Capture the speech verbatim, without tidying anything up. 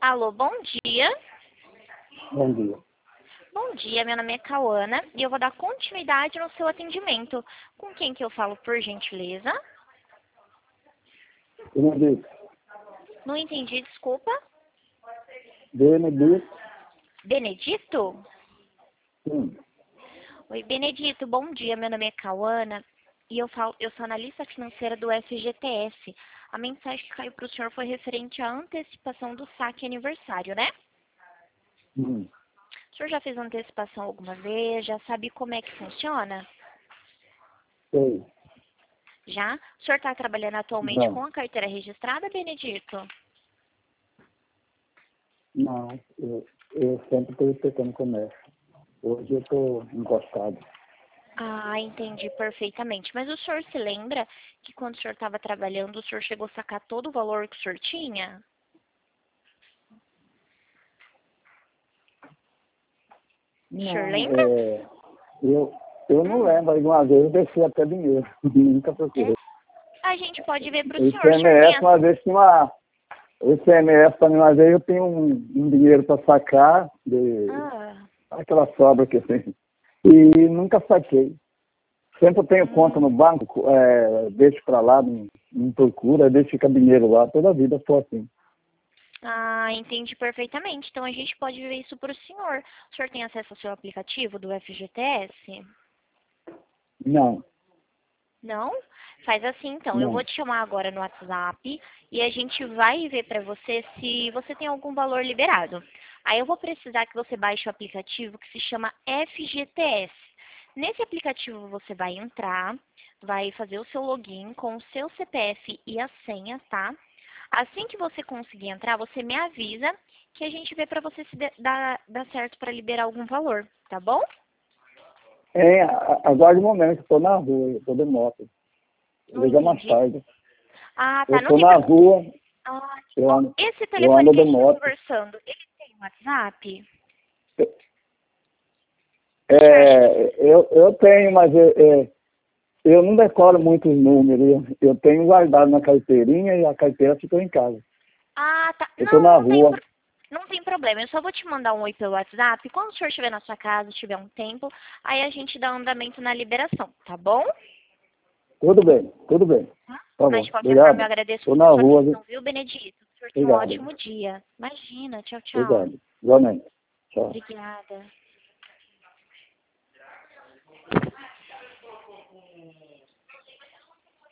Alô, bom dia. Bom dia. Bom dia, meu nome é Cauana e eu vou dar continuidade no seu atendimento. Com quem que eu falo, por gentileza? Benedito. Não entendi, desculpa. Benedito. Benedito? Sim. Oi, Benedito, bom dia. Meu nome é Cauana e eu, falo, eu sou analista financeira do F G T S. A mensagem que caiu para o senhor foi referente à antecipação do saque aniversário, né? Hum. O senhor já fez antecipação alguma vez? Já sabe como é que funciona? Sei. Já? O senhor está trabalhando atualmente Não. com a carteira registrada, Benedito? Não. Eu, eu sempre estou tocando comércio. Hoje eu estou encostado. Ah, entendi perfeitamente. Mas o senhor se lembra que quando o senhor estava trabalhando, o senhor chegou a sacar todo o valor que o senhor tinha? O senhor Não. lembra? É, eu, eu não Hum, lembro. Aí uma vez eu deixei até dinheiro. Nunca é? procurei. A gente pode ver para o O senhor. O senhor tem I C M S, uma essa... vez tinha uma... O I C M S também, uma vez eu tenho um, um dinheiro para sacar, de Ah, aquela sobra que tem. E nunca saquei. Sempre eu tenho conta no hum. banco, é, deixo para lá, não, não procura, deixo ficar dinheiro lá, toda a vida sou assim. Ah, entendi perfeitamente. Então a gente pode ver isso para o senhor. O senhor tem acesso ao seu aplicativo do F G T S? Não, Não? Faz assim então. Eu vou não. te chamar agora no WhatsApp e a gente vai ver para você se você tem algum valor liberado. Aí eu vou precisar que você baixe o aplicativo que se chama F G T S. Nesse aplicativo você vai entrar, vai fazer o seu login com o seu C P F e a senha, tá? Assim que você conseguir entrar, você me avisa que a gente vê para você se dá, dá certo para liberar algum valor, tá bom? É, a- aguarde um momento, estou na rua, eu estou de moto. Eu Não ligo mais entendi. tarde. Ah, Eu tá. Não estou tem na problema. rua, Ah, eu ó, ando, esse eu telefone ando que a de gente está moto. conversando, ele tem WhatsApp? O senhor acha que... É, eu, eu tenho, mas eu, é, eu não decoro muitos números. Eu, eu tenho guardado na carteirinha e a carteira ficou em casa. Ah, tá. Eu estou Não, na não tem, rua. pro- não tem problema. Eu só vou te mandar um oi pelo WhatsApp. Quando o senhor estiver na sua casa, tiver um tempo, aí a gente dá andamento na liberação, tá bom? Tudo bem, tudo bem. Tá. Tá Mas bom, de qualquer forma, eu obrigado. agradeço Estou muito a na sua rua, viu? atenção, viu, Benedito? O senhor tenha um Obrigado. ótimo dia. Imagina. Tchau, tchau. Obrigado. Igualmente. Tchau. Obrigada.